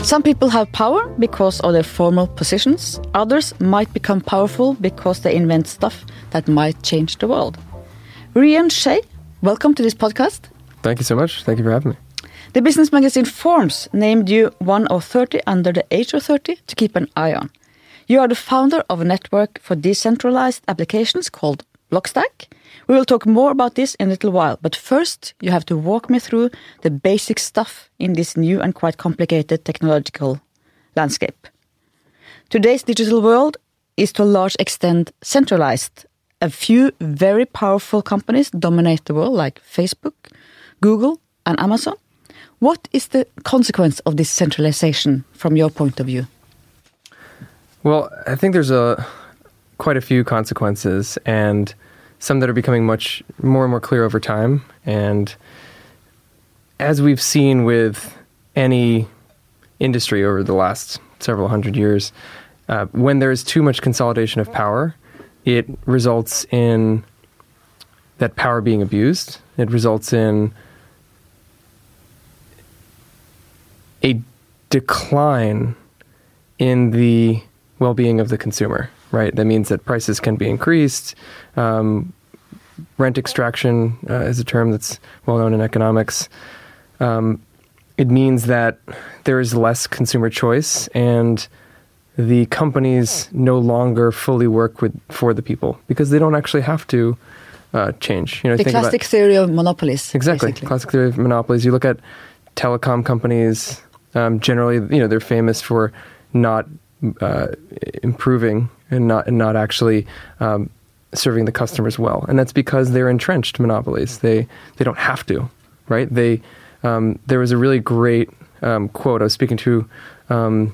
Some people have power because of their formal positions. Others might become powerful because they invent stuff that might change the world. Rian Shay, welcome to this podcast. Thank you so much. Thank you for having me. The business magazine Forbes named you one of 30 under the age of 30 to keep an eye on. You are the founder of a network for decentralized applications called Blockstack. We will talk more about this in a little while, but first you have to walk me through the basic stuff in this new and quite complicated technological landscape. Today's digital world is to a large extent centralized. A few very powerful companies dominate the world, like Facebook, Google, and Amazon. What is the consequence of this centralization from your point of view? Well, I think there's quite a few consequences, and some that are becoming much more and more clear over time. And as we've seen with any industry over the last several hundred years, when there's too much consolidation of power, it results in that power being abused. It results in a decline in the well-being of the consumer, right? That means that prices can be increased. Rent extraction is a term that's well-known in economics. It means that there is less consumer choice, and the companies no longer fully work for the people because they don't actually have to change. The classic theory of monopolies. Exactly, basically. Classic theory of monopolies. You look at telecom companies. Generally, they're famous for not improving and not actually serving the customers well, and that's because they're entrenched monopolies. They don't have to, right? There was a really great quote. I was speaking to an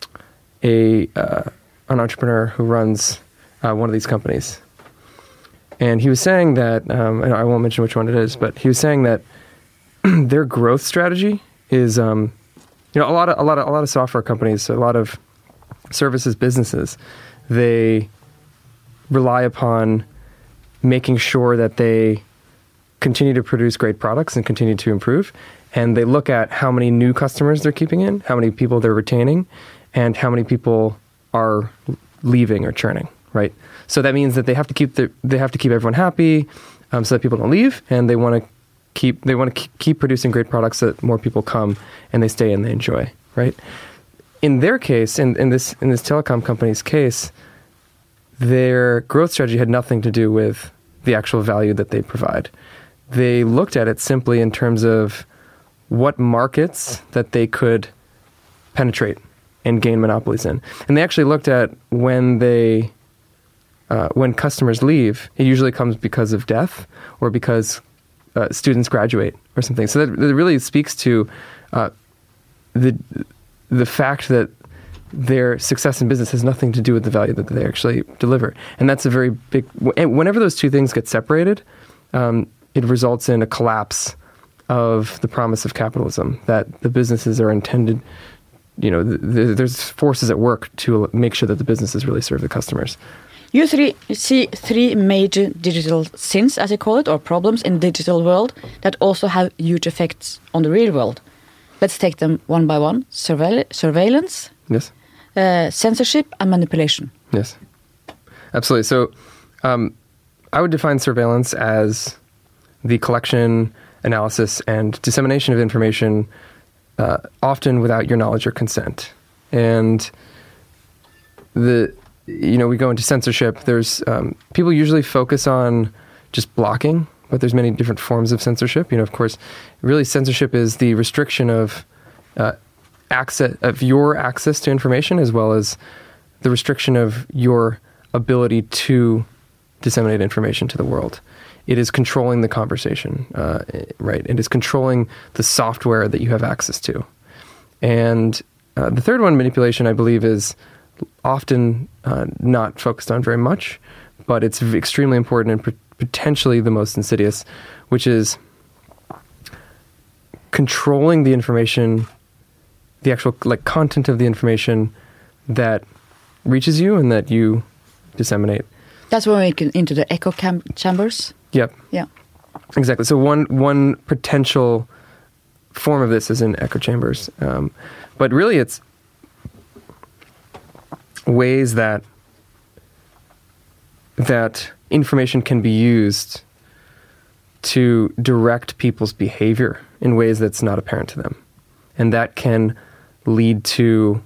entrepreneur who runs one of these companies, and he was saying that and I won't mention which one it is, but he was saying that their growth strategy is a lot of software companies, a lot of services businesses, they rely upon making sure that they continue to produce great products and continue to improve. And they look at how many new customers they're keeping in, how many people they're retaining, and how many people are leaving or churning, right? So that means that they have to keep everyone happy, so that people don't leave, and they want to keep producing great products so that more people come and they stay and they enjoy, right? In their case, in this telecom company's case, their growth strategy had nothing to do with the actual value that they provide. They looked at it simply in terms of what markets that they could penetrate and gain monopolies in. And they actually looked at when customers leave, it usually comes because of death or because students graduate or something. So that really speaks to the fact that their success in business has nothing to do with the value that they actually deliver. And that's a very big... Whenever those two things get separated, it results in a collapse of the promise of capitalism, that the businesses are intended... there's forces at work to make sure that the businesses really serve the customers. You see three major digital sins, as you call it, or problems in the digital world that also have huge effects on the real world. Let's take them one by one. Surveillance, yes, censorship, and manipulation. Yes, absolutely. So I would define surveillance as the collection, analysis, and dissemination of information often without your knowledge or consent. And we go into censorship. There's people usually focus on just blocking, but there's many different forms of censorship. Of course, really censorship is the restriction of your access to information, as well as the restriction of your ability to disseminate information to the world. It is controlling the conversation, right? It is controlling the software that you have access to. And the third one, manipulation, I believe, is often not focused on very much, but it's extremely important and potentially the most insidious, which is controlling the information, the actual content of the information that reaches you and that you disseminate. That's when we get into the echo chambers. Yep. Yeah. Exactly. So one potential form of this is in echo chambers. But really, it's ways that information can be used to direct people's behavior in ways that's not apparent to them. And that can lead to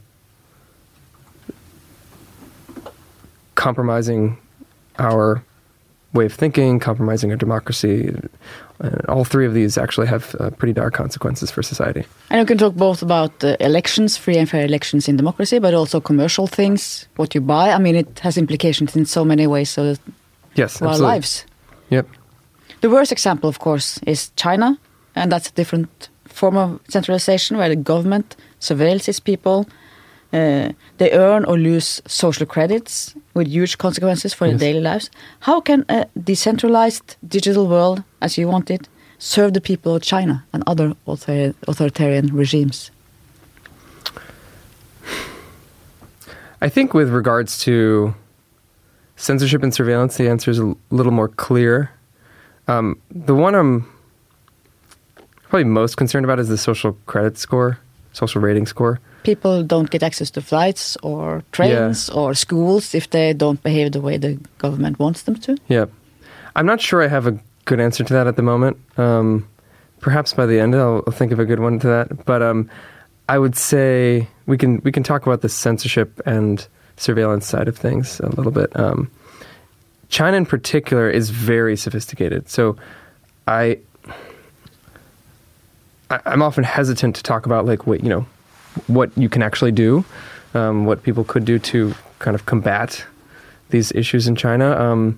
compromising our way of thinking, compromising our democracy. And all three of these actually have pretty dire consequences for society. And you can talk both about elections, free and fair elections in democracy, but also commercial things, what you buy. I mean, it has implications in so many ways so yes, for our lives. Yep. The worst example, of course, is China, and that's a different form of centralization where the government surveils its people. They earn or lose social credits with huge consequences for their daily lives. How can a decentralized digital world, as you want it, serve the people of China and other authoritarian regimes? I think with regards to censorship and surveillance, the answer is a little more clear. The one I'm probably most concerned about is the social credit score, social rating score. People don't get access to flights or trains or schools if they don't behave the way the government wants them to. Yeah. I'm not sure I have a good answer to that at the moment. Perhaps by the end I'll think of a good one to that. But I would say we can talk about the censorship and surveillance side of things a little bit. China in particular is very sophisticated. So I'm often hesitant to talk about what you can actually do, what people could do to kind of combat these issues in China.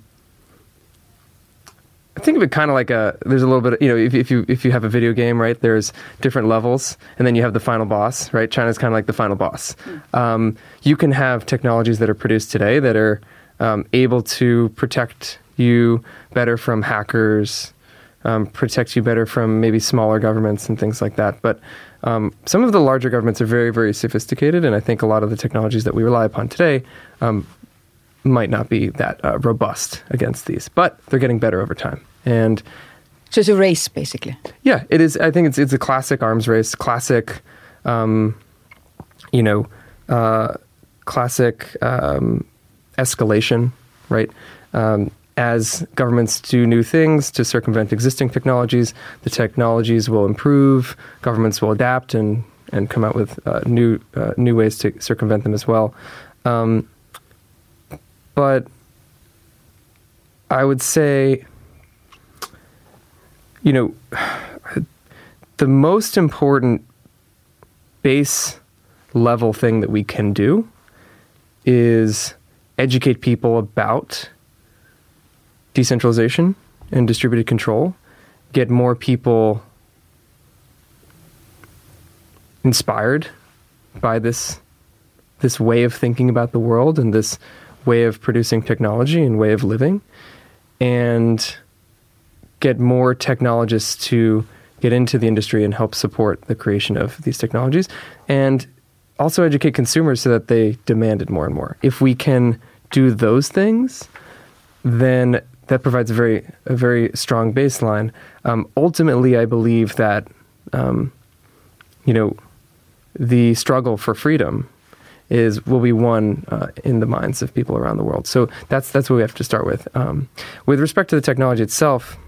I think of it kind of like there's a little bit of, if you have a video game, right, there's different levels and then you have the final boss, right? China's kind of like the final boss. You can have technologies that are produced today that are able to protect you better from hackers, protect you better from maybe smaller governments and things like that. But some of the larger governments are very, very sophisticated, and I think a lot of the technologies that we rely upon today might not be that robust against these, but they're getting better over time. And so it's a race, basically. Yeah, it is. I think it's a classic arms race, classic, classic escalation, right? As governments do new things to circumvent existing technologies, the technologies will improve, governments will adapt and come out with new ways to circumvent them as well. But I would say, the most important base level thing that we can do is educate people about decentralization and distributed control, get more people inspired by this way of thinking about the world and this way of producing technology and way of living, and get more technologists to get into the industry and help support the creation of these technologies, and also educate consumers so that they demand it more and more. If we can do those things, then that provides a very strong baseline. Ultimately, I believe that the struggle for freedom will be won in the minds of people around the world. So that's what we have to start with. With respect to the technology itself,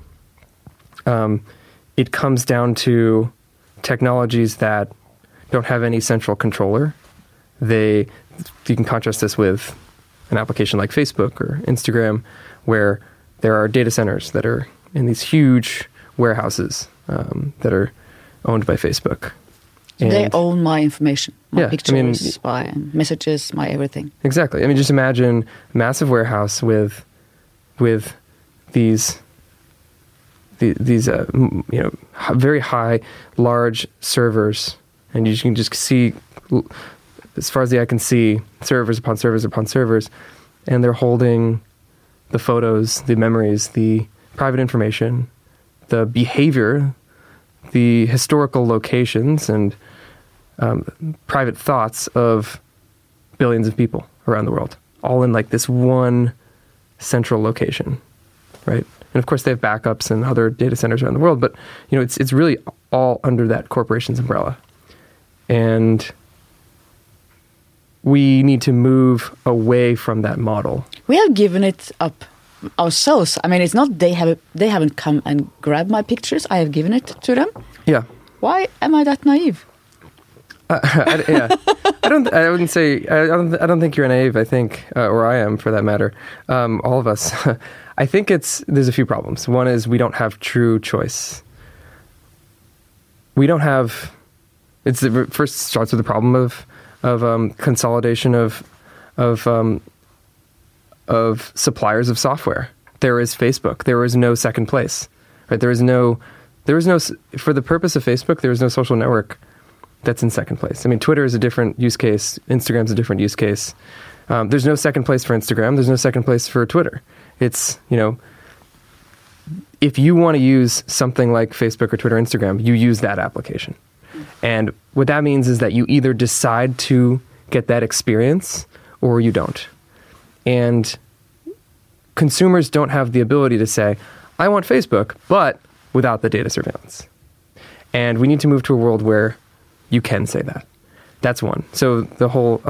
it comes down to technologies that don't have any central controller. You can contrast this with an application like Facebook or Instagram, where there are data centers that are in these huge warehouses that are owned by Facebook. And they own my information, my pictures, my messages, my everything. Exactly. Just imagine a massive warehouse with these very high, large servers, and you can just see, as far as the eye can see, servers upon servers upon servers, and they're holding the photos, the memories, the private information, the behavior, the historical locations, and private thoughts of billions of people around the world, all in like this one central location, right? And of course, they have backups and other data centers around the world, but it's really all under that corporation's umbrella. And we need to move away from that model. We have given it up ourselves. I mean, it's not they haven't come and grabbed my pictures. I have given it to them. Yeah. Why am I that naive? Yeah, I wouldn't say. I don't think you're naive. I think, or I am, for that matter. All of us. I think there's a few problems. One is we don't have true choice. We don't have. It first starts with the problem of consolidation of suppliers of software. There is Facebook. There is no second place. Right? There is no. For the purpose of Facebook, there is no social network that's in second place. I mean, Twitter is a different use case. Instagram's a different use case. There's no second place for Instagram. There's no second place for Twitter. It's, if you want to use something like Facebook or Twitter, Instagram, you use that application. And what that means is that you either decide to get that experience or you don't. And consumers don't have the ability to say, I want Facebook, but without the data surveillance. And we need to move to a world where you can say that. That's one. So the whole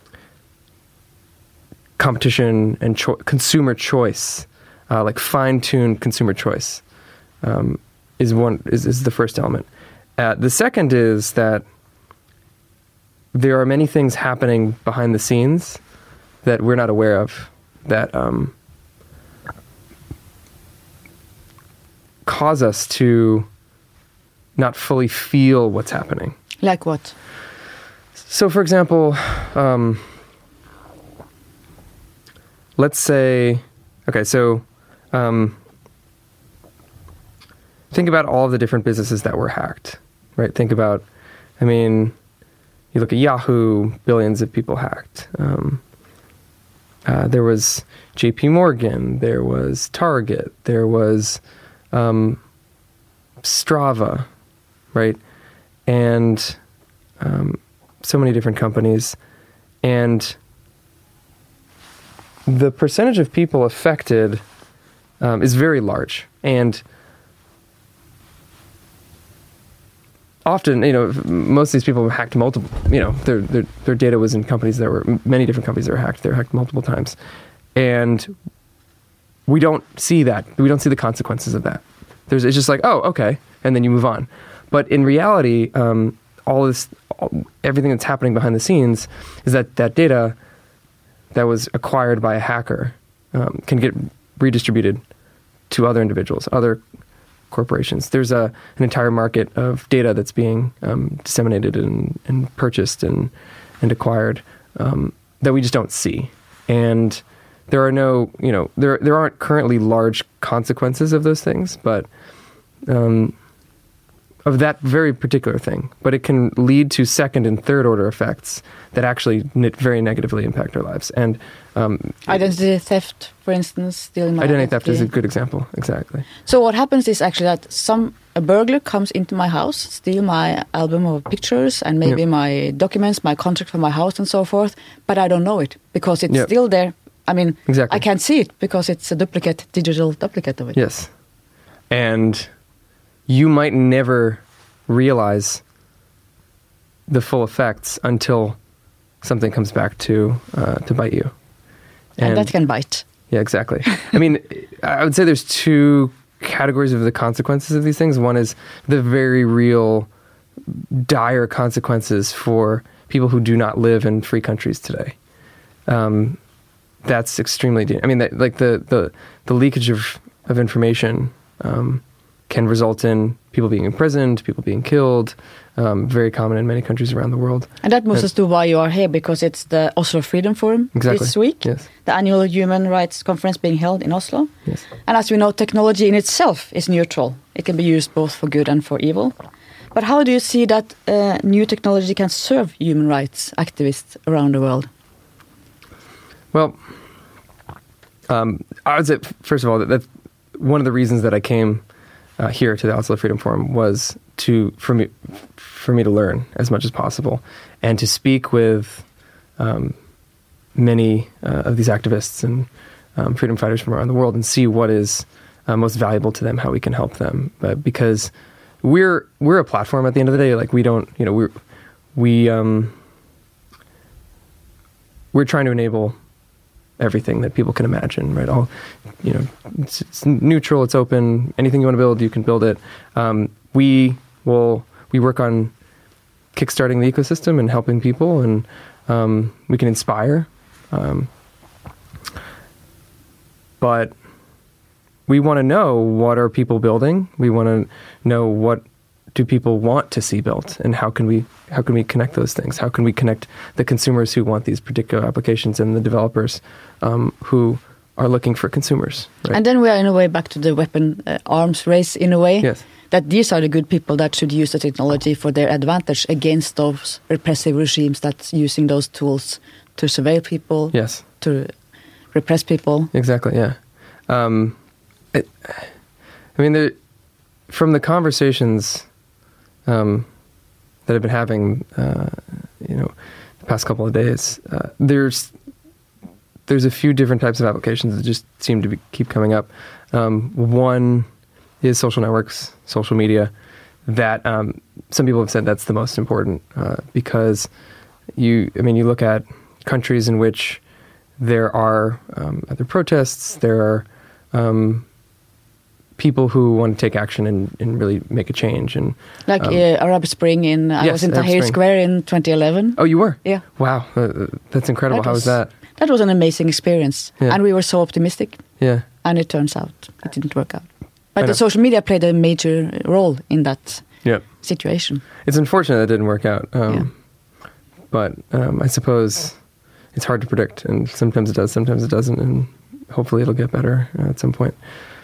competition and consumer choice, like fine-tuned consumer choice, is the first element. The second is that there are many things happening behind the scenes that we're not aware of that cause us to not fully feel what's happening. Like what? So, for example, let's say, okay, so think about all of the different businesses that were hacked, right? Think about, you look at Yahoo, billions of people hacked. There was JP Morgan, there was Target, there was Strava, right? And so many different companies. And the percentage of people affected is very large. And often, most of these people hacked multiple, their data was in companies that were, many different companies that were hacked. They were hacked multiple times. And we don't see that. We don't see the consequences of that. It's just like, oh, okay. And then you move on. But in reality, everything that's happening behind the scenes is that data that was acquired by a hacker can get redistributed to other individuals, other corporations. There's an entire market of data that's being disseminated and purchased and acquired that we just don't see. And there are no, there aren't currently large consequences of those things, but of that very particular thing. But it can lead to second and third order effects that actually very negatively impact our lives. And identity theft, for instance, stealing my identity theft is a good example. Exactly. So what happens is actually that a burglar comes into my house, steal my album of pictures and maybe my documents, my contract for my house and so forth, but I don't know it because it's still there. Exactly. I can't see it because it's a digital duplicate of it. Yes. And you might never realize the full effects until something comes back to bite you. And that can bite. Yeah, exactly. I would say there's two categories of the consequences of these things. One is the very real, dire consequences for people who do not live in free countries today. That's extremely the leakage of information can result in people being imprisoned, people being killed, very common in many countries around the world. And that moves us to why you are here, because it's the Oslo Freedom Forum this week, the annual human rights conference being held in Oslo. Yes. And as we know, technology in itself is neutral. It can be used both for good and for evil. But how do you see that new technology can serve human rights activists around the world? Well, I would say, first of all, that's one of the reasons that I came here to the Oslo Freedom Forum was for me to learn as much as possible and to speak with many of these activists and freedom fighters from around the world and see what is most valuable to them, how we can help them. Because we're a platform at the end of the day. Like we don't, we're trying to enable everything that people can imagine, right? All, it's neutral, it's open. Anything you want to build, you can build it. We work on kickstarting the ecosystem and helping people, and we can inspire. But we want to know, what are people building? We want to know, what do people want to see built, and how can we connect those things? How can we connect the consumers who want these particular applications and the developers who are looking for consumers? Right? And then we are in a way back to the weapon arms race in a way. Yes. That these are the good people that should use the technology for their advantage against those repressive regimes that's using those tools to surveil people. Yes. To repress people. Exactly. Yeah. From the conversations that I've been having, the past couple of days, there's a few different types of applications that just seem to keep coming up. One is social networks, social media. That some people have said that's the most important because you look at countries in which there are other protests, there are people who want to take action and really make a change. And like Arab Spring I was in Tahrir Square in 2011. Oh, you were? Yeah. Wow, that's incredible. How was that? That was an amazing experience. Yeah. And we were so optimistic. Yeah. And it turns out it didn't work out. But the social media played a major role in that situation. It's unfortunate that it didn't work out. But I suppose it's hard to predict, and sometimes it does, sometimes it doesn't, and hopefully it'll get better at some point.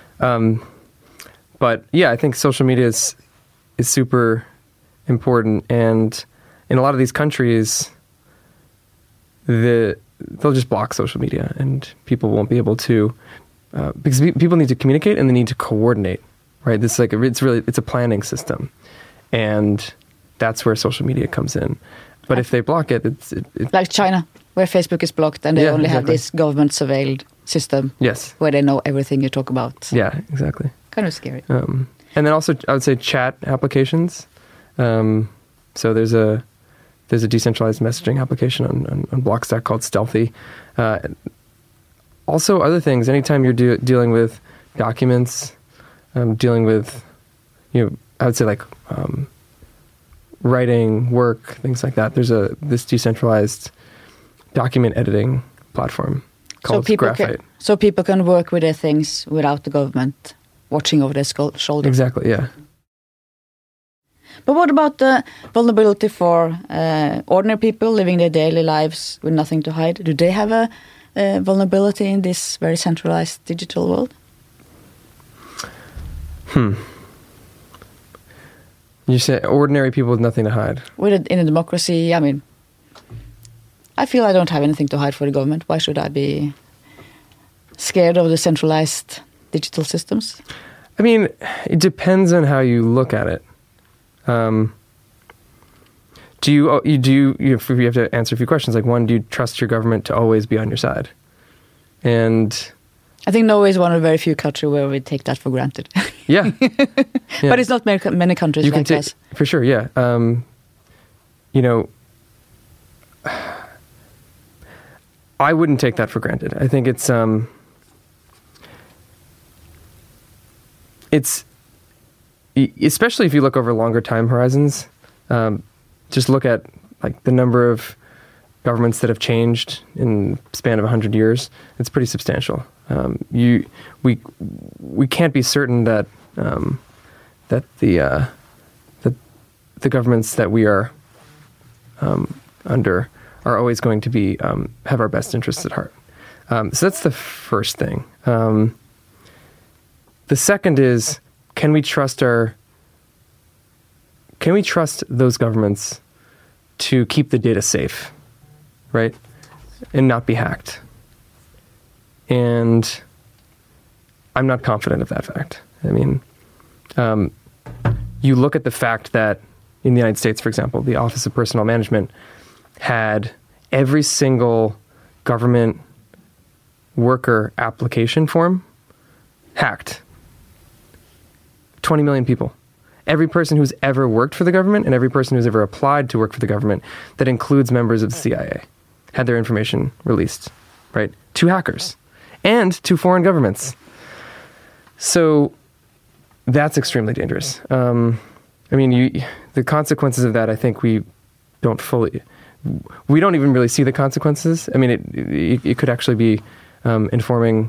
But yeah, I think social media is super important, and in a lot of these countries, they'll just block social media, and people won't be able to, because people need to communicate and they need to coordinate, right? This it's a planning system, and that's where social media comes in. But if they block it, it's like China, where Facebook is blocked, and they only have this government surveilled system. Yes, where they know everything you talk about. Yeah, exactly. Kind of scary. And then also, I would say chat applications. So there's a decentralized messaging application on Blockstack called Stealthy. Also, other things. Anytime you're dealing with documents, dealing with, I would say like writing, work, things like that. There's this decentralized document editing platform called Graphite. So people can work with their things without the government watching over their shoulder. Exactly, yeah. But what about the vulnerability for ordinary people living their daily lives with nothing to hide? Do they have a vulnerability in this very centralized digital world? You say ordinary people with nothing to hide. In a democracy, I feel I don't have anything to hide for the government. Why should I be scared of the centralized digital systems? It depends on how you look at it. Do you have to answer a few questions. Like, one, do you trust your government to always be on your side? And I think Norway is one of the very few countries where we take that for granted. Yeah. But it's not many countries like us. For sure, yeah. I wouldn't take that for granted. I think it's especially if you look over longer time horizons, just look at like the number of governments that have changed in the span of 100 years. It's pretty substantial. We can't be certain that the governments that we are under are always going to be have our best interests at heart. So that's the first thing. The second is, can we trust those governments to keep the data safe, right, and not be hacked? And I'm not confident of that fact. You look at the fact that in the United States, for example, the Office of Personnel Management had every single government worker application form hacked. 20 million people. Every person who's ever worked for the government and every person who's ever applied to work for the government, that includes members of the CIA, had their information released, right? To hackers and to foreign governments. So that's extremely dangerous. I mean, the consequences of that, I think we don't even really see the consequences. I mean, it could actually be informing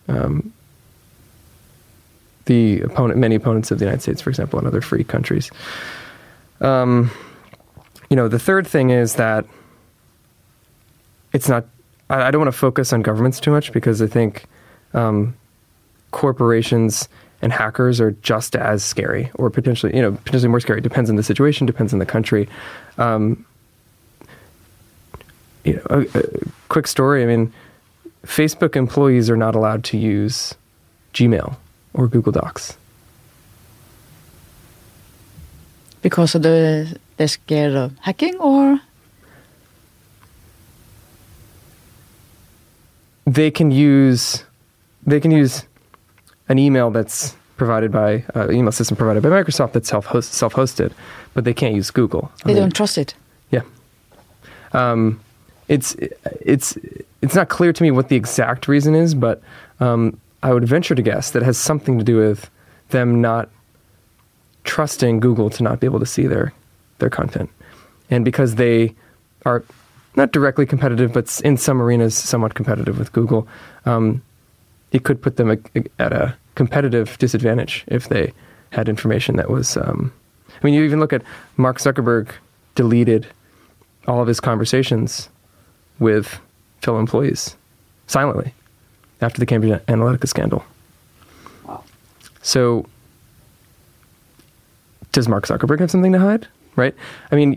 many opponents of the United States, for example, and other free countries. The third thing is that it's not, I don't want to focus on governments too much, because I think corporations and hackers are just as scary, or potentially more scary. It depends on the situation, depends on the country. A quick story. I mean, Facebook employees are not allowed to use Gmail or Google Docs. Because of they're scared of hacking, or? They can use an email that's provided by email system provided by Microsoft that's self-hosted, but they can't use Google. They don't trust it. Yeah. It's not clear to me what the exact reason is, but I would venture to guess that it has something to do with them not trusting Google to not be able to see their content. And because they are not directly competitive, but in some arenas somewhat competitive with Google, it could put them at a competitive disadvantage if they had information that was... you even look at Mark Zuckerberg deleted all of his conversations with fellow employees silently after the Cambridge Analytica scandal. Wow. So, does Mark Zuckerberg have something to hide? Right? I mean,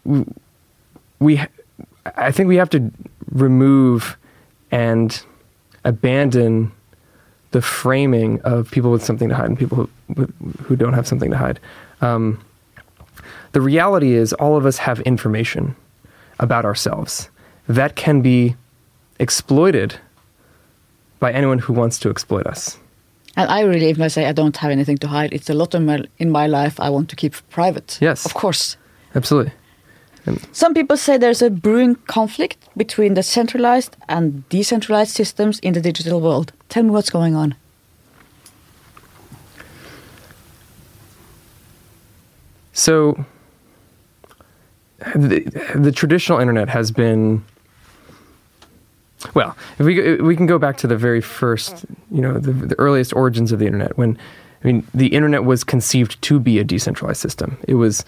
I think we have to remove and abandon the framing of people with something to hide and people who don't have something to hide. The reality is all of us have information about ourselves that can be exploited by anyone who wants to exploit us. And I really, if I say I don't have anything to hide, it's a lot in my life I want to keep private. Yes. Of course. Absolutely. Some people say there's a brewing conflict between the centralized and decentralized systems in the digital world. Tell me what's going on. So, the traditional internet has been... Well, if we can go back to the very first, the earliest origins of the internet, the internet was conceived to be a decentralized system. It was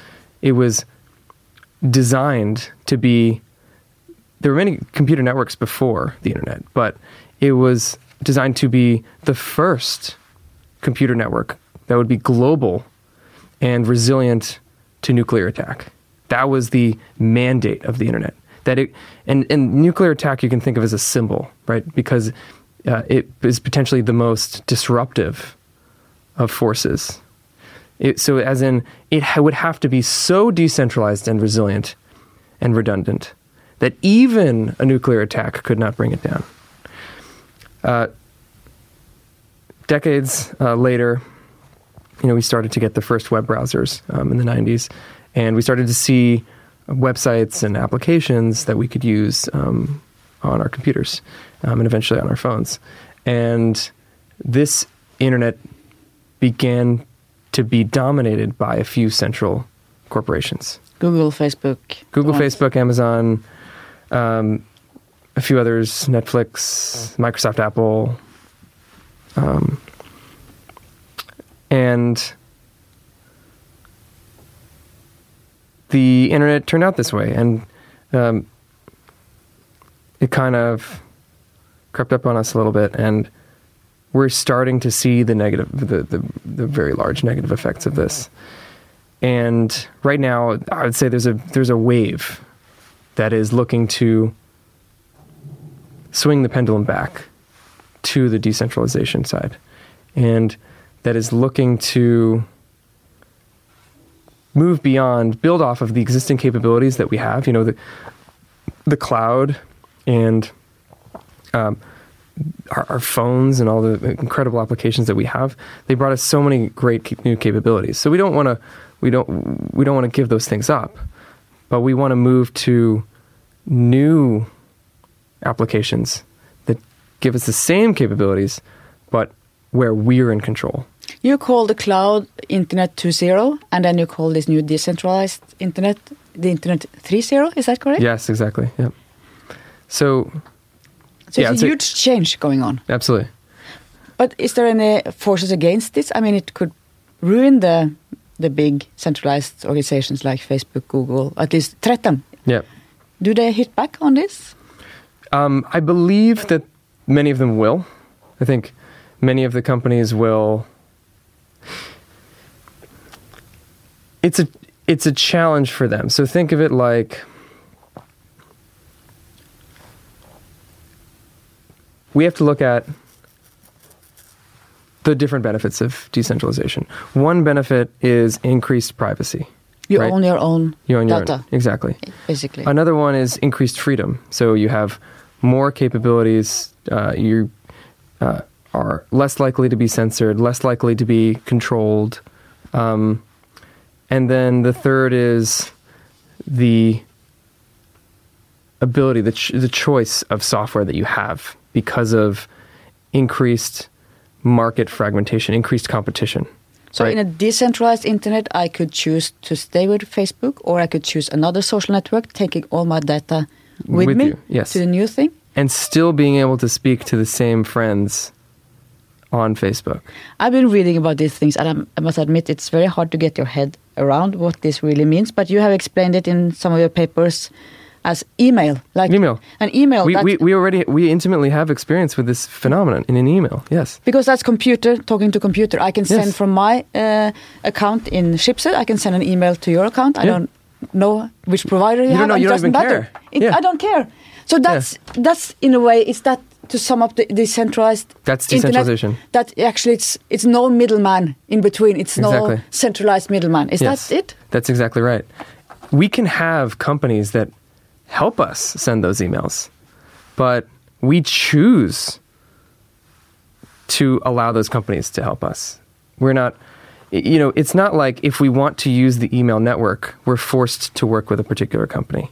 designed to be... There were many computer networks before the internet, but it was designed to be the first computer network that would be global and resilient to nuclear attack. That was the mandate of the internet. And nuclear attack you can think of as a symbol, right? Because it is potentially the most disruptive of forces. So as in, it would have to be so decentralized and resilient and redundant that even a nuclear attack could not bring it down. Decades later, we started to get the first web browsers in the 90s, and we started to see websites and applications that we could use on our computers and eventually on our phones. And this internet began to be dominated by a few central corporations. Google, Facebook, Amazon, a few others, Netflix, Microsoft, Apple, and the internet turned out this way, and it kind of crept up on us a little bit, and we're starting to see the very large negative effects of this. And right now, I would say there's a wave that is looking to swing the pendulum back to the decentralization side, and that is looking to move beyond, build off of the existing capabilities that we have. The cloud and our phones and all the incredible applications that we have. They brought us so many great new capabilities. So we don't want to give those things up, but we want to move to new applications that give us the same capabilities, but where we're in control. You call the cloud Internet 2.0, and then you call this new decentralized Internet the Internet 3.0. Is that correct? Yes, exactly. Yep. So yeah, it's a huge change going on. Absolutely. But is there any forces against this? I mean, it could ruin the big centralized organizations like Facebook, Google, at least threaten. Yeah. Do they hit back on this? I believe that many of them will. I think many of the companies will. It's a challenge for them. So think of it like we have to look at the different benefits of decentralization. One benefit is increased privacy. You right? own your own data. Exactly. Basically. Another one is increased freedom. So you have more capabilities. You are less likely to be censored, less likely to be controlled. And then the third is the ability, the choice of software that you have because of increased market fragmentation, increased competition. So right? in a decentralized internet, I could choose to stay with Facebook, or I could choose another social network, taking all my data with me you, yes. to the new thing. And still being able to speak to the same friends on Facebook. I've been reading about these things, and I must admit it's very hard to get your head around what this really means. But you have explained it in some of your papers as email. Like email. An email. We intimately have experience with this phenomenon in an email, yes. Because that's computer talking to computer. I can send yes. from my account in Schibsted, I can send an email to your account. I don't know which provider you have. You don't even care. I don't care. So that's in a way, is that to sum up the decentralized That's decentralization. Internet, that actually it's no middleman in between. It's exactly. no centralized middleman. Is that it? That's exactly right. We can have companies that help us send those emails, but we choose to allow those companies to help us. We're not, it's not like if we want to use the email network, we're forced to work with a particular company.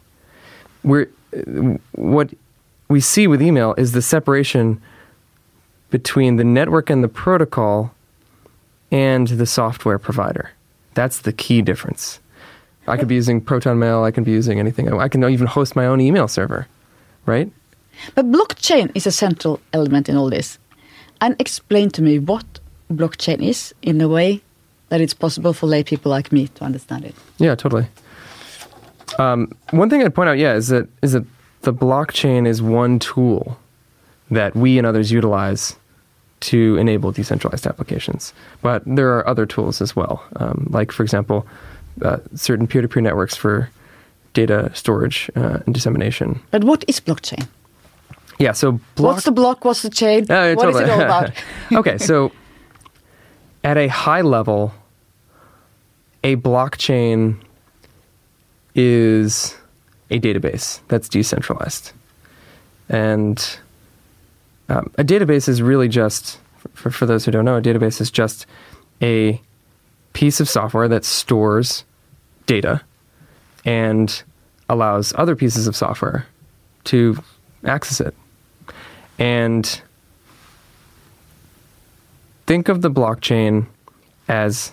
What we see with email is the separation between the network and the protocol and the software provider. That's the key difference. I could be using Proton Mail, I can be using anything. I can even host my own email server, right? But blockchain is a central element in all this. And explain to me what blockchain is in a way that it's possible for lay people like me to understand it. Yeah, totally. One thing I'd point out, is that the blockchain is one tool that we and others utilize to enable decentralized applications. But there are other tools as well, like, for example, certain peer-to-peer networks for data storage and dissemination. But what is blockchain? Yeah, so what's the block? What's the chain? What is it all about? Okay, so at a high level, a blockchain is a database that's decentralized. And a database is really just, for those who don't know, a database is just a piece of software that stores data and allows other pieces of software to access it. And think of the blockchain as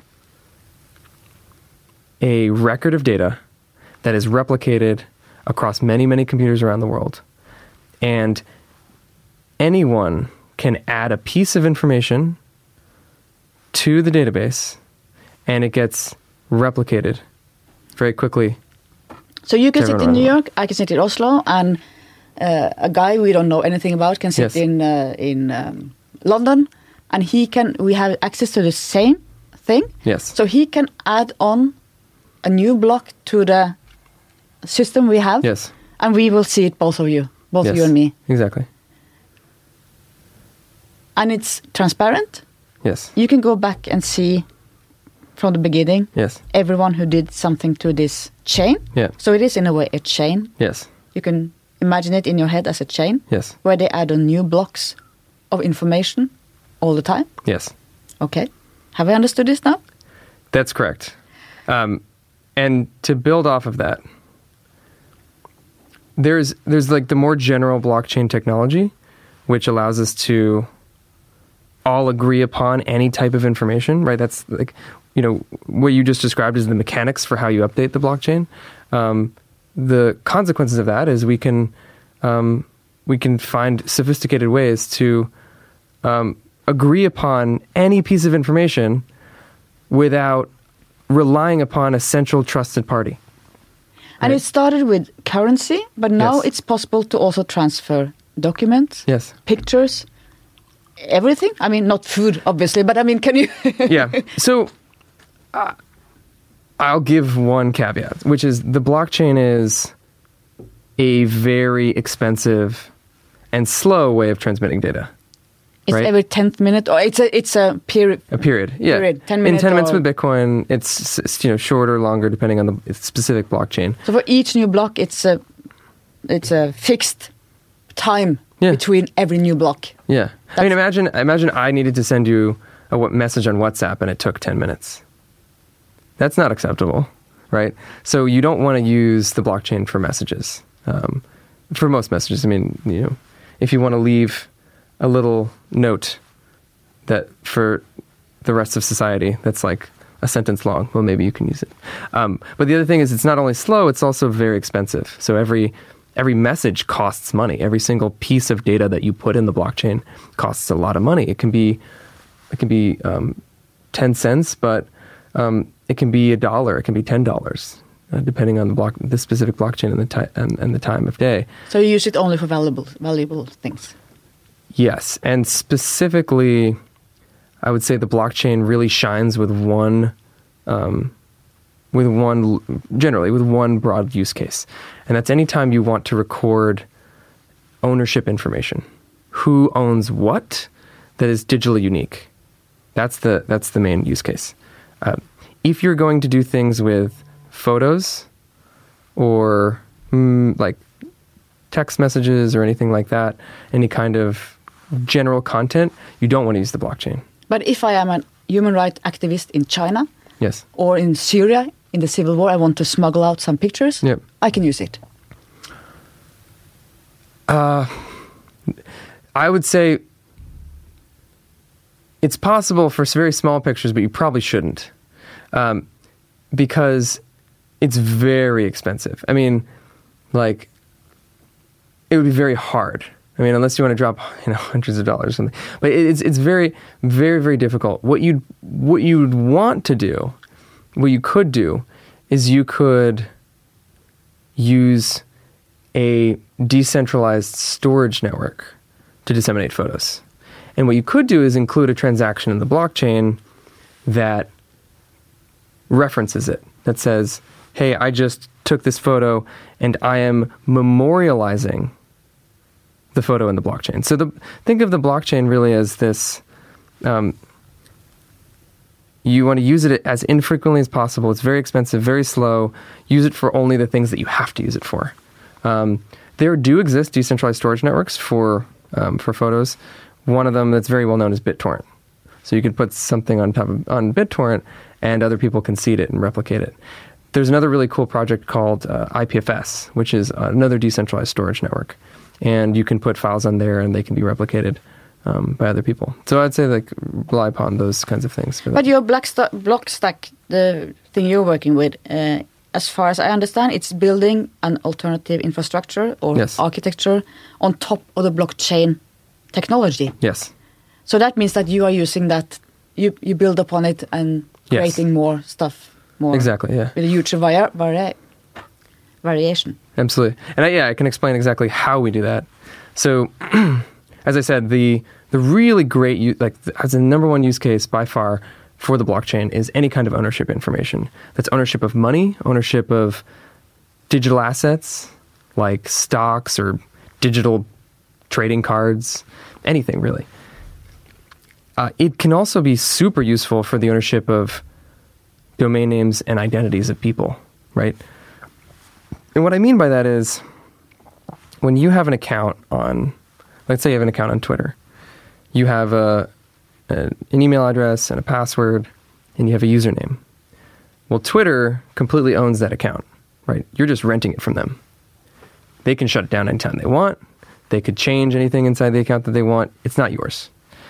a record of data that is replicated across many, many computers around the world. And anyone can add a piece of information to the database, and it gets replicated very quickly. So you can sit in New York, I can sit in Oslo, and a guy we don't know anything about can sit in London, and we have access to the same thing. Yes. So he can add on a new block to the system we have. Yes. And we will see it, both of you and me. Exactly. And it's transparent. Yes. You can go back and see from the beginning. Yes. Everyone who did something to this chain. Yeah. So it is in a way a chain. Yes. You can imagine it in your head as a chain. Yes. Where they add on new blocks of information all the time. Yes. Okay. Have I understood this now? That's correct. And to build off of that, there's like the more general blockchain technology, which allows us to all agree upon any type of information, right? That's like, what you just described is the mechanics for how you update the blockchain. The consequences of that is we can find sophisticated ways to agree upon any piece of information without relying upon a central trusted party. And it started with currency, but now Yes. it's possible to also transfer documents, Yes. pictures, everything. I mean, not food, obviously, but I mean, can you? Yeah. So I'll give one caveat, which is the blockchain is a very expensive and slow way of transmitting data. It's right? every 10th minute, or it's a period. A period, yeah. Period, 10 In minutes 10 minutes or- with Bitcoin, it's shorter, longer, depending on the specific blockchain. So for each new block, it's a fixed time Yeah. between every new block. Yeah. I mean, imagine I needed to send you a message on WhatsApp and it took 10 minutes. That's not acceptable, right? So you don't want to use the blockchain for messages. For most messages, I mean, if you want to leave a little note that for the rest of society that's like a sentence long, well, maybe you can use it. But the other thing is it's not only slow, it's also very expensive. So every message costs money. Every single piece of data that you put in the blockchain costs a lot of money. It can be 10 cents, but it can be $1, it can be $10, depending on the specific blockchain and the time of day. So you use it only for valuable things. Yes, and specifically, I would say the blockchain really shines with one broad use case, and that's anytime you want to record ownership information, who owns what, that is digitally unique. That's the main use case. If you're going to do things with photos or like text messages or anything like that, any kind of general content, you don't want to use the blockchain. But if I am a human rights activist in China Yes. or in Syria in the civil war, I want to smuggle out some pictures, Yep. I can use it. I would say it's possible for very small pictures, but you probably shouldn't, because it's very expensive. I mean, like, it would be very hard. I mean, unless you want to drop hundreds of dollars or something. But it's very, very, very difficult. What you'd want to do, what you could do, is you could use a decentralized storage network to disseminate photos. And what you could do is include a transaction in the blockchain that references it, that says, hey, I just took this photo and I am memorializing the photo in the blockchain. So think of the blockchain really as this, you want to use it as infrequently as possible. It's very expensive, very slow. Use it for only the things that you have to use it for. There do exist decentralized storage networks for photos. One of them that's very well known is BitTorrent. So you could put something on BitTorrent and other people can seed it and replicate it. There's another really cool project called IPFS, which is another decentralized storage network. And you can put files on there and they can be replicated by other people. So I'd say rely upon those kinds of things. But your Blockstack, the thing you're working with, as far as I understand, it's building an alternative infrastructure or Yes. architecture on top of the blockchain technology. Yes. So that means that you are using that, you build upon it and Yes. creating more stuff. More Exactly, yeah. With a huge variation. Absolutely. And I can explain exactly how we do that. So, as I said, the really great, as a number one use case by far for the blockchain is any kind of ownership information. That's ownership of money, ownership of digital assets, like stocks or digital trading cards, anything really. It can also be super useful for the ownership of domain names and identities of people, right? And what I mean by that is when you have an account on, let's say you have an account on Twitter, you have an email address and a password, and you have a username. Well, Twitter completely owns that account, right? You're just renting it from them. They can shut it down anytime they want. They could change anything inside the account that they want. It's not yours.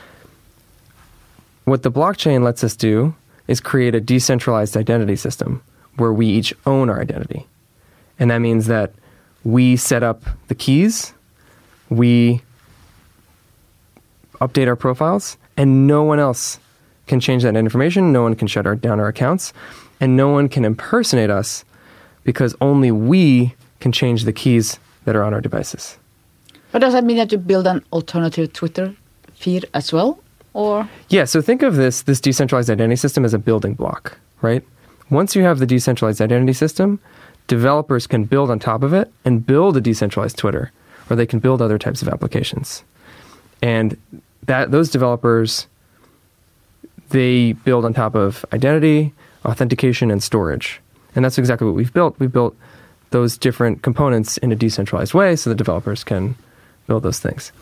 What the blockchain lets us do is create a decentralized identity system where we each own our identity. And that means that we set up the keys, we update our profiles, and no one else can change that information, no one can shut down our accounts, and no one can impersonate us because only we can change the keys that are on our devices. But does that mean that you build an alternative Twitter feed as well? Or Yeah, so think of this decentralized identity system as a building block, right? Once you have the decentralized identity system, developers can build on top of it and build a decentralized Twitter, or they can build other types of applications. And those developers, they build on top of identity, authentication, and storage. And that's exactly what we've built. We've built those different components in a decentralized way so that developers can build those things.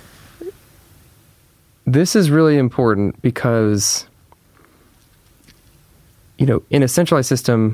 This is really important because, in a centralized system,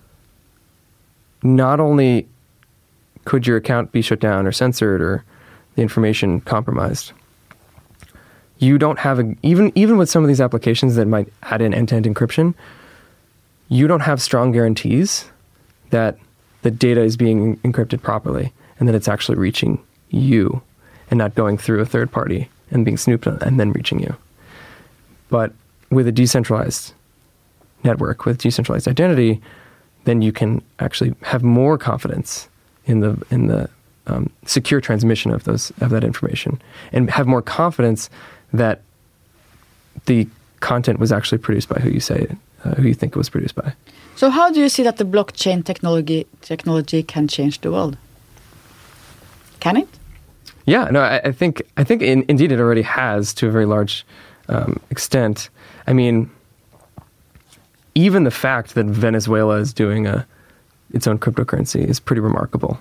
not only could your account be shut down or censored or the information compromised, you don't have even with some of these applications that might add in end-to-end encryption, you don't have strong guarantees that the data is being encrypted properly and that it's actually reaching you and not going through a third party and being snooped on and then reaching you. But with a decentralized network, with decentralized identity, then you can actually have more confidence in the secure transmission of that information, and have more confidence that the content was actually produced by who you think it was produced by. So how do you see that the blockchain technology can change the world? Can it? Yeah, no, I think indeed it already has to a very large extent. I mean, even the fact that Venezuela is doing its own cryptocurrency is pretty remarkable.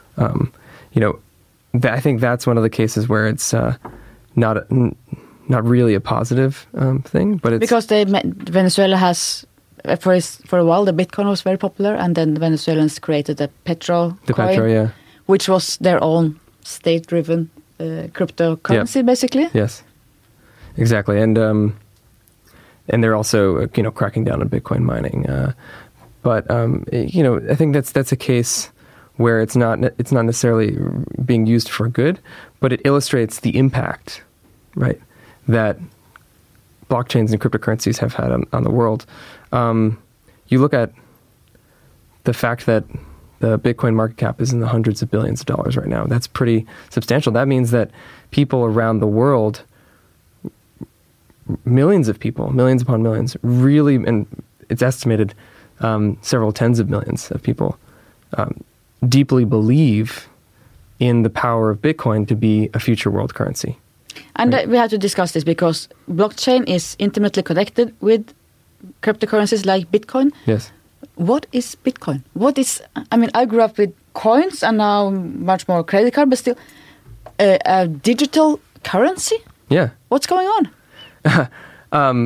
I think that's one of the cases where it's not really a positive thing, but it's because Venezuela has for a while the Bitcoin was very popular, and then the Venezuelans created the Petro coin, yeah, which was their own state-driven cryptocurrency, basically. Yes, exactly, and they're also cracking down on Bitcoin mining. But I think that's a case where it's not necessarily being used for good, but it illustrates the impact, right, that blockchains and cryptocurrencies have had on the world. You look at the fact that the Bitcoin market cap is in the hundreds of billions of dollars right now. That's pretty substantial. That means that people around the world, millions of people, millions upon millions, really, and it's estimated several tens of millions of people, deeply believe in the power of Bitcoin to be a future world currency. And we have to discuss this because blockchain is intimately connected with cryptocurrencies like Bitcoin. Yes. What is Bitcoin? I grew up with coins and now much more credit card, but still a digital currency? Yeah. What's going on?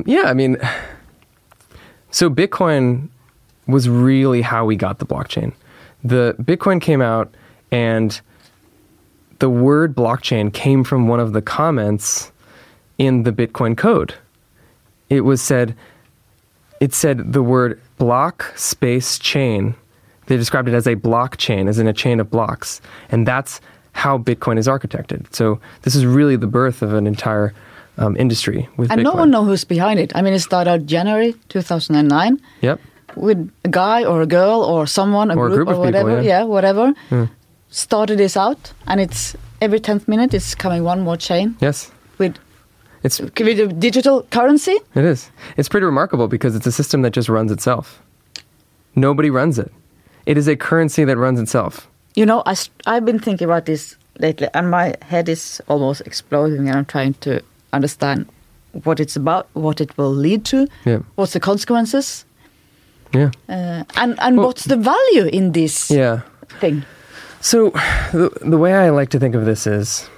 So Bitcoin was really how we got the blockchain. The Bitcoin came out, and the word blockchain came from one of the comments in the Bitcoin code. It said the word block space chain. They described it as a blockchain, as in a chain of blocks. And that's how Bitcoin is architected. So this is really the birth of an entire industry with Bitcoin. And no one knows who's behind it. I mean, it started out January 2009. Yep. With a guy or a girl or someone, a group or whatever. People, whatever. Yeah. Started this out, and it's every 10th minute it's coming one more chain. Yes. With a digital currency. It is. It's pretty remarkable because it's a system that just runs itself. Nobody runs it. It is a currency that runs itself. I've been thinking about this lately, and my head is almost exploding, and I'm trying to understand what it's about, what it will lead to, what's the consequences. Yeah. And what's the value in this thing? So the way I like to think of this is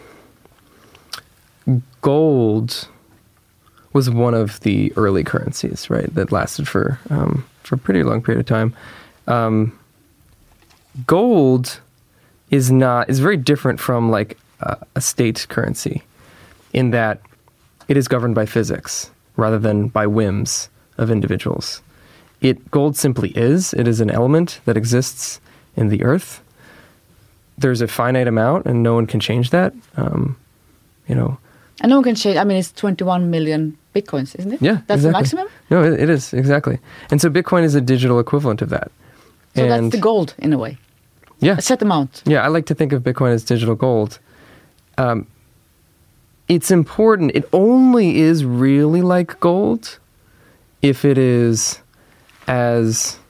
gold was one of the early currencies, right, that lasted for a pretty long period of time. Gold is very different from like a state currency in that it is governed by physics rather than by whims of individuals. Gold simply is. It is an element that exists in the earth. There's a finite amount, and no one can change that. And no one can change. I mean, it's 21 million bitcoins, isn't it? Yeah, that's exactly. the maximum. No, it is exactly. And so Bitcoin is a digital equivalent of that. So that's the gold in a way. Yeah, a set amount. Yeah, I like to think of Bitcoin as digital gold. It's important. It only is really like gold if it is as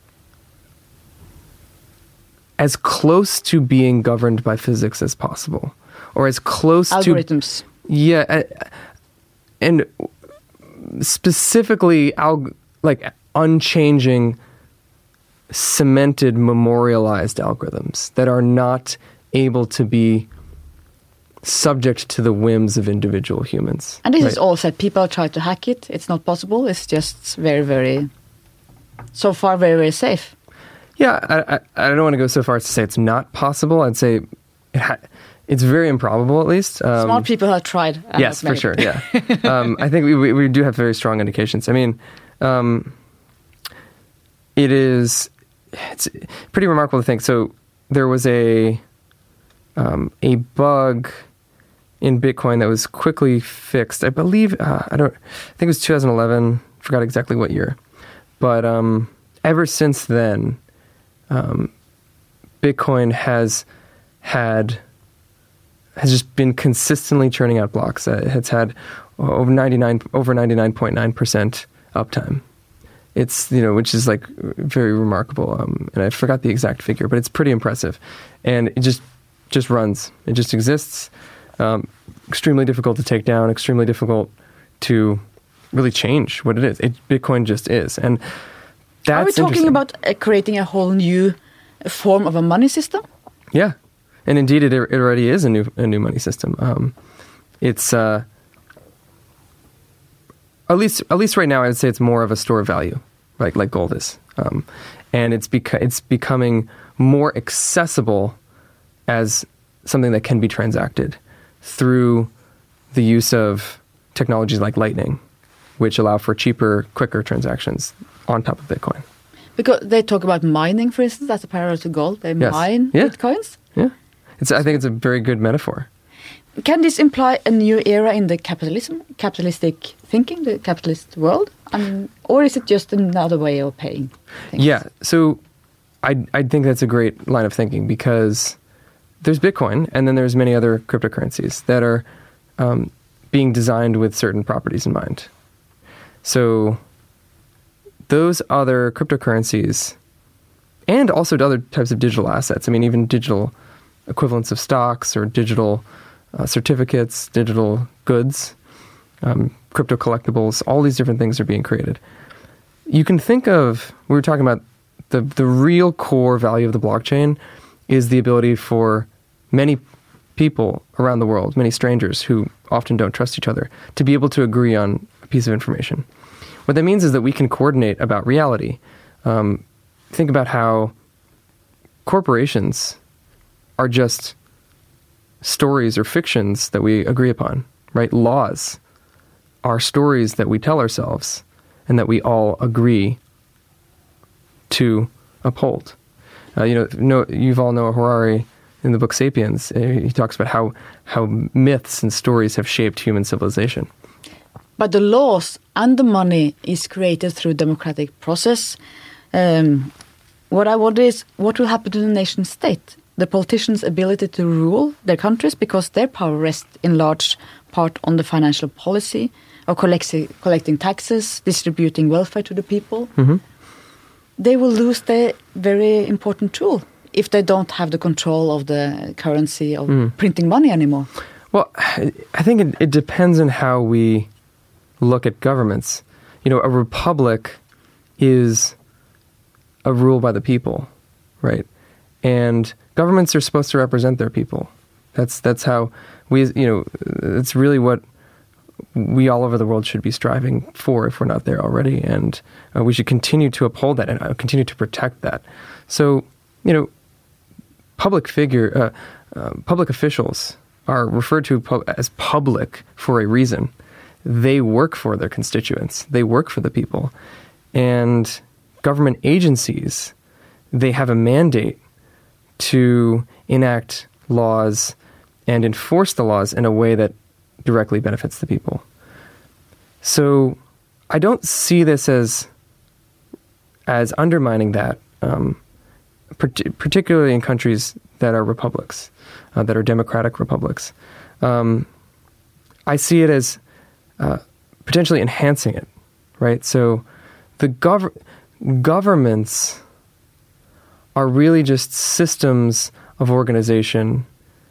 close to being governed by physics as possible, or as close algorithms. Yeah, and specifically, like unchanging, cemented, memorialized algorithms that are not able to be subject to the whims of individual humans. And this is all said. People try to hack it. It's not possible. It's just very, very, so far, very, very safe. Yeah, I don't want to go so far as to say it's not possible. I'd say it's very improbable, at least. Smart people have tried. Yes, for sure, yeah. I think we do have very strong indications. I mean, it's pretty remarkable to think. So there was a bug in Bitcoin that was quickly fixed. I believe, I think it was 2011. Forgot exactly what year. But ever since then, Bitcoin has just been consistently churning out blocks. It's had over 99.9% uptime. It's, which is like very remarkable. And I forgot the exact figure, but it's pretty impressive. And it just runs. It just exists. Extremely difficult to take down, extremely difficult to really change what it is. Bitcoin just is. And that's Are we talking about creating a whole new form of a money system? Yeah. And indeed, it already is a new money system. It's at least right now, I would say it's more of a store of value, like gold is, and it's becoming more accessible as something that can be transacted through the use of technologies like Lightning, which allow for cheaper, quicker transactions on top of Bitcoin. Because they talk about mining, for instance, that's a parallel to gold. They mine Bitcoins. Yeah. I think it's a very good metaphor. Can this imply a new era in the capitalistic thinking, the capitalist world? Or is it just another way of paying things? Yeah, so I think that's a great line of thinking because there's Bitcoin and then there's many other cryptocurrencies that are being designed with certain properties in mind. So those other cryptocurrencies and also other types of digital assets, even digital equivalents of stocks or digital certificates, digital goods, crypto collectibles, all these different things are being created. You can think of, we were talking about the real core value of the blockchain is the ability for many people around the world, many strangers who often don't trust each other, to be able to agree on a piece of information. What that means is that we can coordinate about reality. Think about how corporations are just stories or fictions that we agree upon, right? Laws are stories that we tell ourselves and that we all agree to uphold. Yuval Noah Harari in the book *Sapiens*, he talks about how myths and stories have shaped human civilization. But the laws and the money is created through democratic process. What I wonder is, what will happen to the nation state? The politicians' ability to rule their countries, because their power rests in large part on the financial policy of collecting taxes, distributing welfare to the people. Mm-hmm. They will lose their very important tool if they don't have the control of the currency of printing money anymore. Well, I think it depends on how we look at governments. A republic is a rule by the people, right? And governments are supposed to represent their people. That's how we, it's really what we all over the world should be striving for if we're not there already. And we should continue to uphold that and continue to protect that. So, public officials are referred to as public for a reason. They work for their constituents. They work for the people. And government agencies, they have a mandate to enact laws and enforce the laws in a way that directly benefits the people. So I don't see this as undermining that, particularly in countries that are republics, that are democratic republics. I see it as potentially enhancing it, right? So the governments are really just systems of organization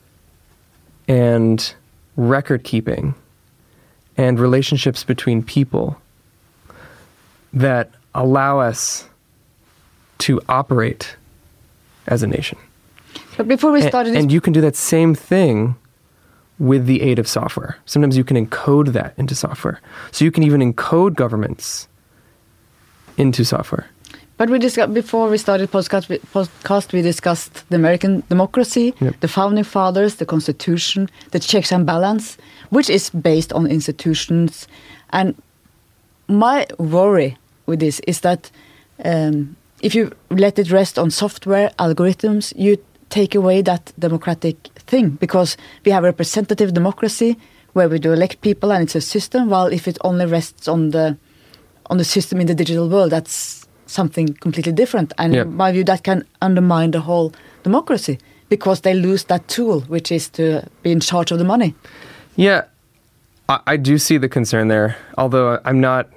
and record keeping and relationships between people that allow us to operate as a nation. But before we started and you can do that same thing with the aid of software. Sometimes you can encode that into software. So you can even encode governments into software. But we discussed, before we started podcast, we discussed the American democracy, Yep. the founding fathers, the constitution, the checks and balance, which is based on institutions. And my worry with this is that if you let it rest on software algorithms, you take away that democratic thing, because we have representative democracy where we do elect people and it's a system, while if it only rests on the system in the digital world, that's something completely different. And Yep. in my view, that can undermine the whole democracy, because they lose that tool, which is to be in charge of the money. Yeah, I do see the concern there, although I'm not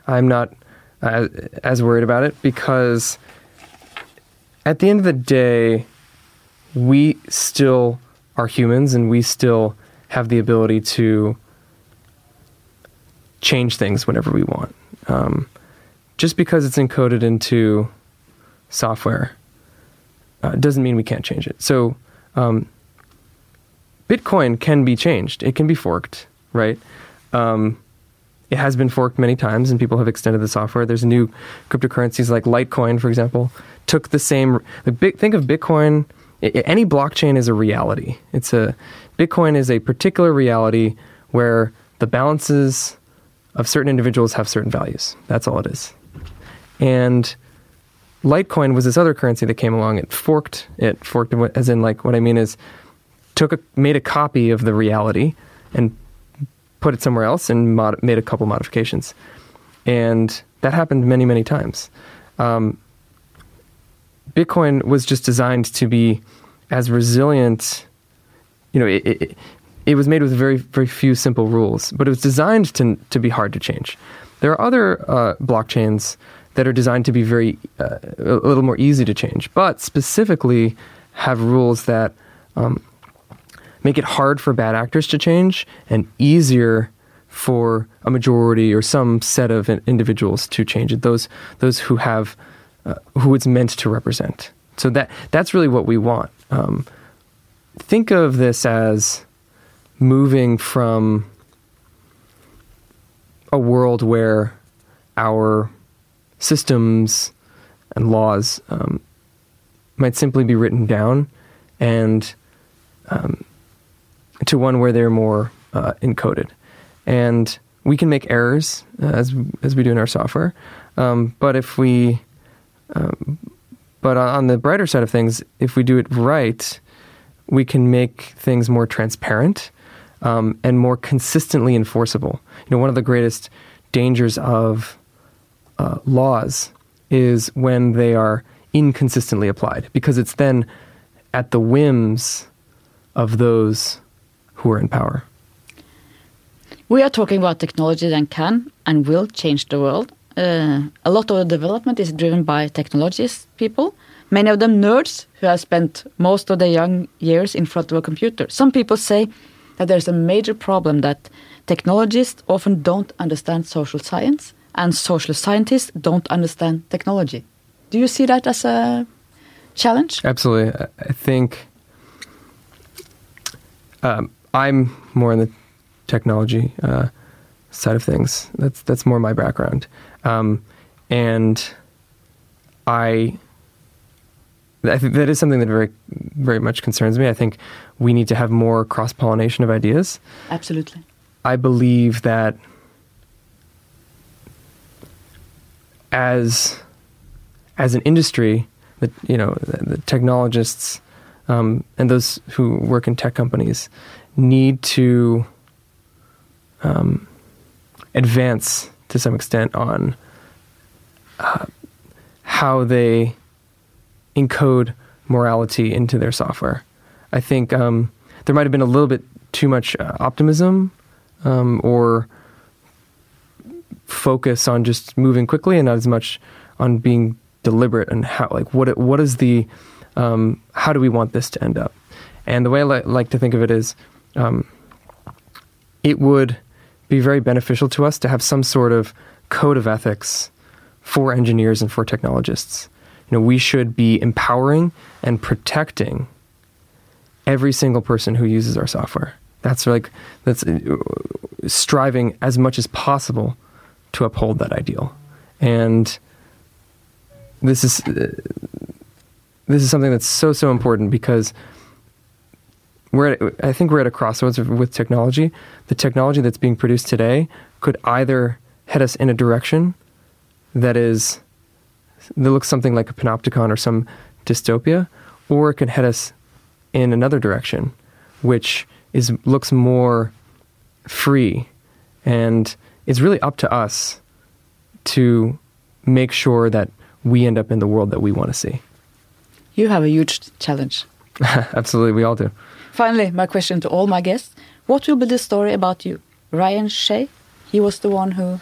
as worried about it, because at the end of the day, we still are humans and we still have the ability to change things whenever we want. Just because it's encoded into software doesn't mean we can't change it. So Bitcoin can be changed. It can be forked, right? It has been forked many times and people have extended the software. There's new cryptocurrencies like Litecoin, for example, took the same... think of Bitcoin... Any blockchain is a reality. Bitcoin is a particular reality where the balances of certain individuals have certain values. That's all it is. And Litecoin was this other currency that came along. It forked as in, like, what I mean is made a copy of the reality and put it somewhere else and made a couple modifications. And that happened many, many times. Bitcoin was just designed to be as resilient. It was made with very, very few simple rules, but it was designed to be hard to change. There are other blockchains that are designed to be a little more easy to change, but specifically have rules that make it hard for bad actors to change and easier for a majority or some set of individuals to change it. Those who have who it's meant to represent. So that's really what we want. Think of this as moving from a world where our systems and laws might simply be written down, and to one where they're more encoded. And we can make errors as we do in our software, but but on the brighter side of things, if we do it right, we can make things more transparent and more consistently enforceable. One of the greatest dangers of laws is when they are inconsistently applied, because it's then at the whims of those who are in power. We are talking about technology that can and will change the world. A lot of the development is driven by technologists, people, many of them nerds who have spent most of their young years in front of a computer. Some people say that there's a major problem that technologists often don't understand social science and social scientists don't understand technology. Do you see that as a challenge? Absolutely. I think I'm more in the technology side of things. That's more my background. And I think that is something that very, very much concerns me. I think we need to have more cross-pollination of ideas. Absolutely. I believe that as an industry, that the technologists and those who work in tech companies need to advance to some extent on how they encode morality into their software. I think there might have been a little bit too much optimism or focus on just moving quickly, and not as much on being deliberate and how, like, what is the how do we want this to end up? And the way I like to think of it is, it would be very beneficial to us to have some sort of code of ethics for engineers and for technologists. We should be empowering and protecting every single person who uses our software. That's striving as much as possible to uphold that ideal. And this is something that's so important, because I think we're at a crossroads with technology. The technology that's being produced today could either head us in a direction that looks something like a panopticon or some dystopia, or it could head us in another direction, which looks more free. And it's really up to us to make sure that we end up in the world that we want to see. You have a huge challenge. Absolutely, we all do. Finally, my question to all my guests: what will be the story about you? Ryan Shea, he was the one who...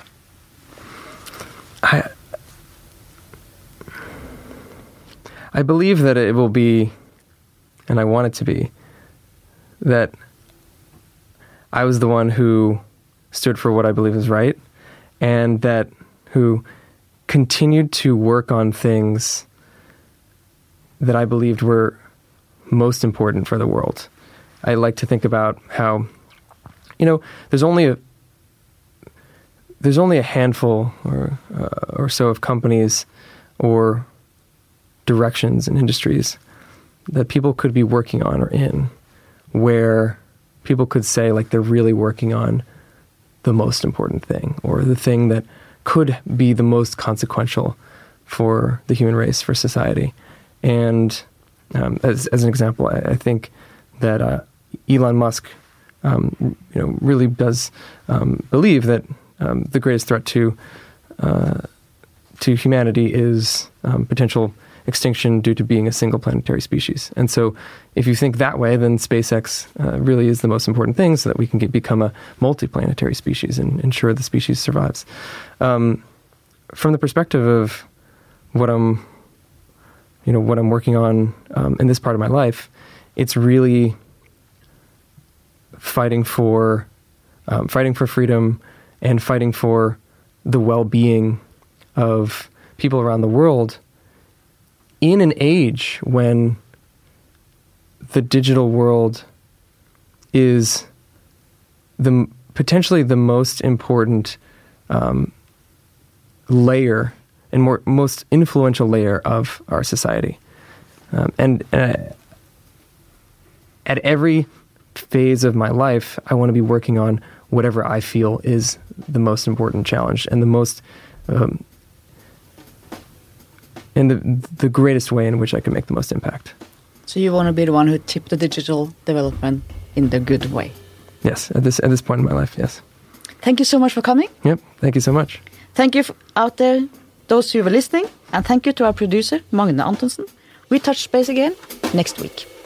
I believe that it will be, and I want it to be, that I was the one who stood for what I believe is right, and that who continued to work on things that I believed were most important for the world. I like to think about how, there's only a handful or so of companies or directions and industries that people could be working on or in, where people could say, like, they're really working on the most important thing, or the thing that could be the most consequential for the human race, for society. And as an example, I think that Elon Musk, really does believe that the greatest threat to humanity is potential extinction due to being a single planetary species. And so if you think that way, then SpaceX really is the most important thing, so that we can become a multi-planetary species and ensure the species survives. From the perspective of what I'm working on in this part of my life, it's really fighting for freedom and fighting for the well-being of people around the world in an age when the digital world is potentially the most important layer and most influential layer of our society. And at every phase of my life, I want to be working on whatever I feel is the most important challenge and the most and the greatest way in which I can make the most impact. So you want to be the one who tip the digital development in the good way? Yes, at this point in my life, yes. Thank you so much for coming. Yep, thank you so much. Thank you out there, those who were listening, and thank you to our producer, Magne Antonsen. We touch base again next week.